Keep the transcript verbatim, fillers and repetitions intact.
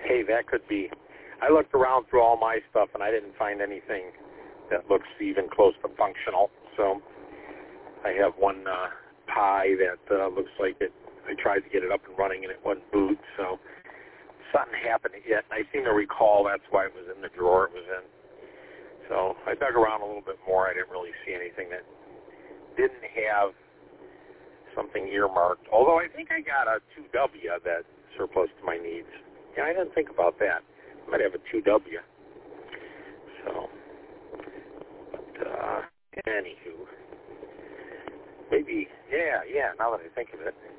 hey, that could be. I looked around through all my stuff, and I didn't find anything that looks even close to functional. So I have one uh, Pi that uh, looks like it. I tried to get it up and running, and it wouldn't boot. So something happened yet. I seem to recall that's why it was in the drawer it was in. So I dug around a little bit more. I didn't really see anything that didn't have something earmarked. Although I think I got a two W that's surplus to my needs. Yeah, I didn't think about that. I might have a two W. So, but uh, anywho, maybe, yeah, yeah, now that I think of it.